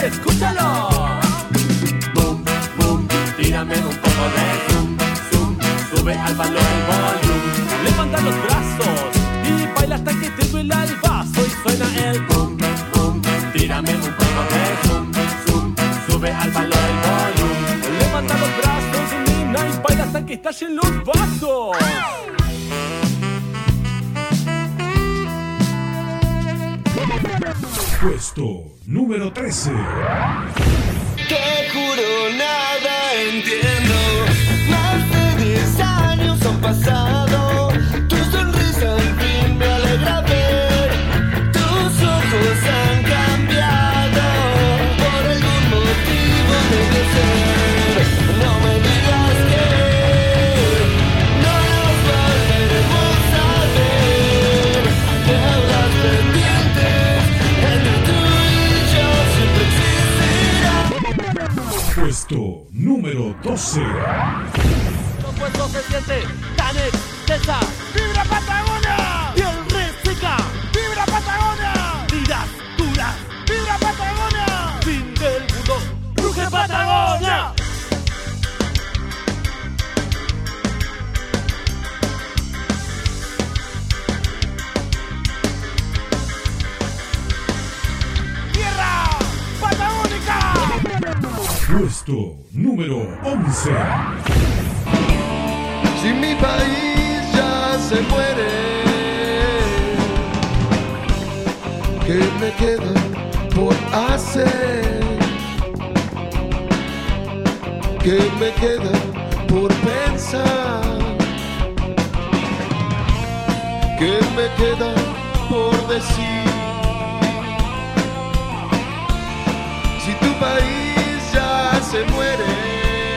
escúchalo. Boom, boom, tírame un poco de zoom, zoom. Sube al balón el volumen. Levanta los brazos y baila hasta que te duela el vaso. Y suena el boom, boom. Tírame un poco de zoom, zoom. Sube al balón el volumen. Levanta los brazos, nena, y baila hasta que estallen los vasos. Puesto número 13. Te juro nada entiendo. Más de 10 años han pasado. Tu sonrisa al fin me alegra ver. Tus ojos han cambiado. Por algún motivo debe ser. No me digas que no nos volveremos a ver. Deudas pendientes entre tú y yo siempre existirán. Puesto número 12. Puesto se siente tan extensa. ¡Vibra Patagonia! Piel reseca. ¡Vibra Patagonia! Tiras duras. ¡Vibra Patagonia! Fin del mundo. ¡Ruge Patagonia! ¡Tierra Patagónica! Puesto número 11. Si mi país ya se muere, ¿qué me queda por hacer? ¿Qué me queda por pensar? ¿Qué me queda por decir? Si tu país ya se muere,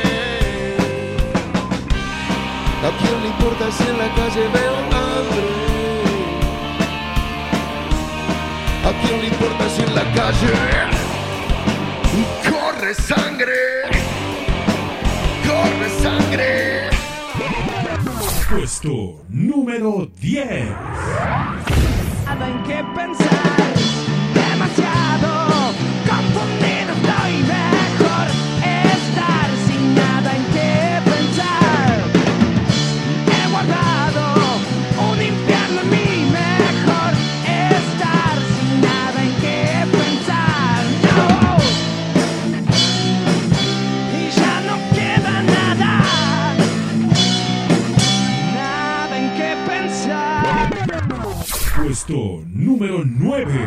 ¿a quién le importa si en la calle veo hambre? ¿A quién le importa si en la calle corre sangre? ¡Corre sangre! Puesto número 10. Nada en qué pensar, demasiado confundido estoy. Mejor estar sin nada en qué pensar. He guardado un infierno en mí. Mejor estar sin nada en qué pensar. No. Y ya no queda nada. Nada en qué pensar. Puesto número 9.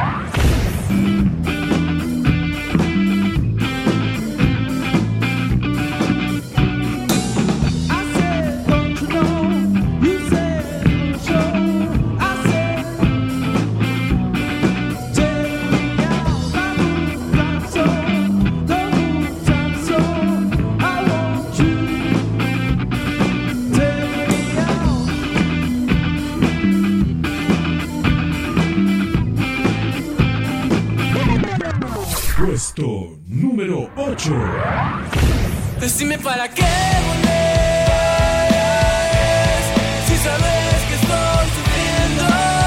Puesto número 8. Decime para qué volvés, si sabes que estoy sufriendo.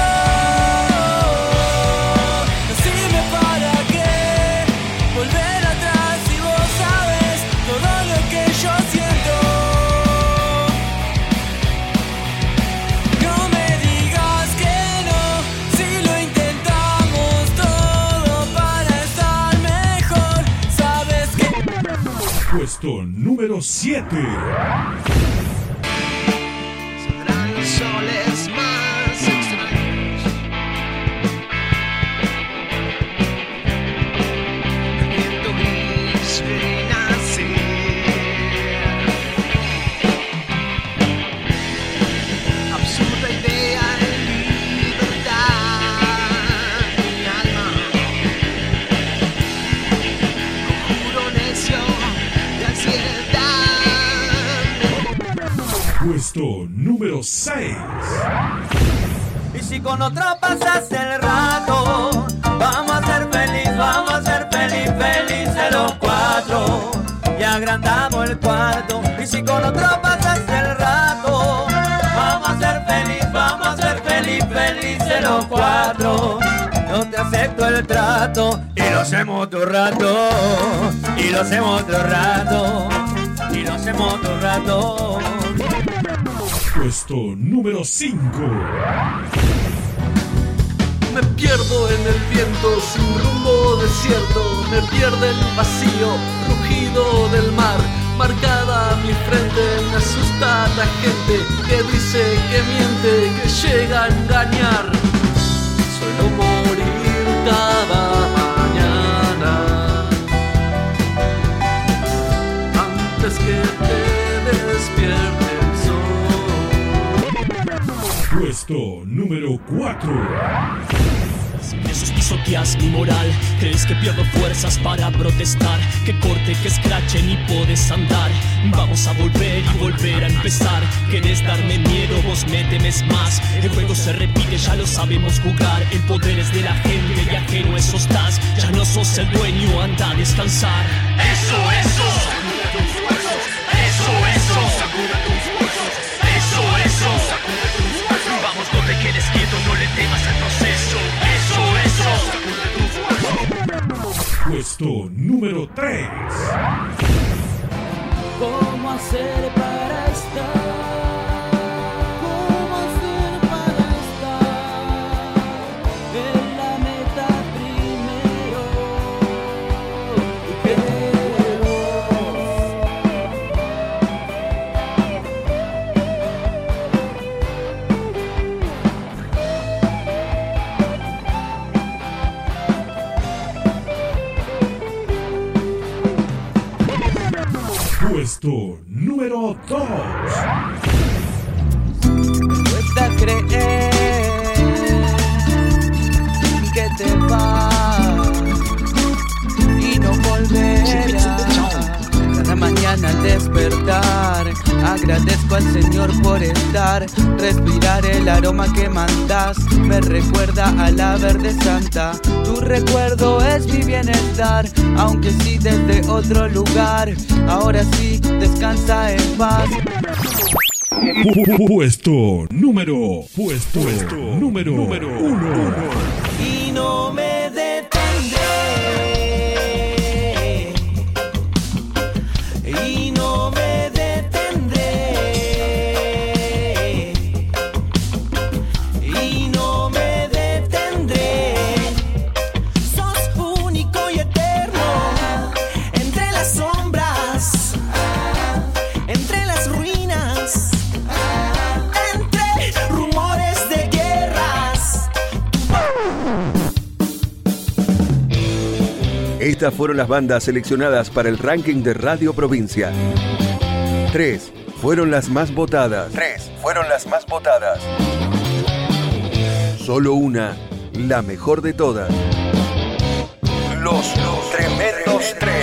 Decime para qué volver atrás si vos sabes todo lo que yo siento. No me digas que no, si lo intentamos todo para estar mejor. Sabes que Puesto número 7. Saldrán los soles más extraños. El viento gris ve nacer. Absurda idea de libertad. Mi alma, conjuro necio de ansiedad. Puesto número 6. y si con otro pasas el rato, vamos a ser felices los cuatro. Y agrandamos el cuarto. Y si con otro pasas el rato, vamos a ser felices los cuatro. No te acepto el trato y lo hacemos otro rato, y lo hacemos otro rato, y lo hacemos otro rato. Puesto número 5. Me pierdo en el viento sin rumbo desierto, me pierde el vacío, rugido del mar, marcada mi frente, me asusta la gente que dice que miente, que llega a engañar. Suelo morir cada mañana antes que te despierte el sol. Puesto número 4. Piensos pisoteas mi moral, crees que pierdo fuerzas para protestar, que corte, que escrache, ni puedes andar. Vamos a volver y volver a empezar. Querés darme miedo, vos me temes más. El juego se repite, ya lo sabemos jugar. El poder es de la gente y ajeno eso estás. Ya no sos el dueño, anda a descansar. Eso, eso, sacude tus huesos. Eso, eso, sacude tus huesos. Eso, eso, sacude tus huesos. Vamos, no te quedes quieto, no le temas al proceso. Puesto número 3. ¿Cómo hacer para estar? ¿Cómo hacer para estar en la meta primero? Puesto número 2. Cuesta creer que te vas y no volverás. Cada mañana al despertar agradezco al Señor por estar. Respirar el aroma que mandas me recuerda a la verde santa. Tu recuerdo es mi bienestar, aunque sí desde otro lugar. Ahora sí, descansa en paz. Puesto número 1. Y no me detendré. Y no me detendré. Y no me detendré. Sos único y eterno. Entre las sombras, entre las ruinas, entre rumores de guerras. Estas fueron las bandas seleccionadas para el ranking de Radio Provincia. 3 fueron las más votadas. Solo una, la mejor de todas. Los Tremendos 3.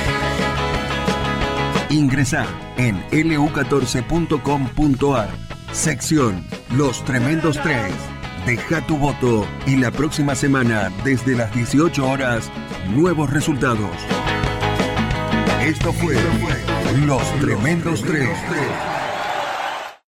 Ingresá en lu14.com.ar. Sección Los Tremendos 3. Deja tu voto y la próxima semana, desde las 18 horas, nuevos resultados. Esto fue Los Tremendos 3.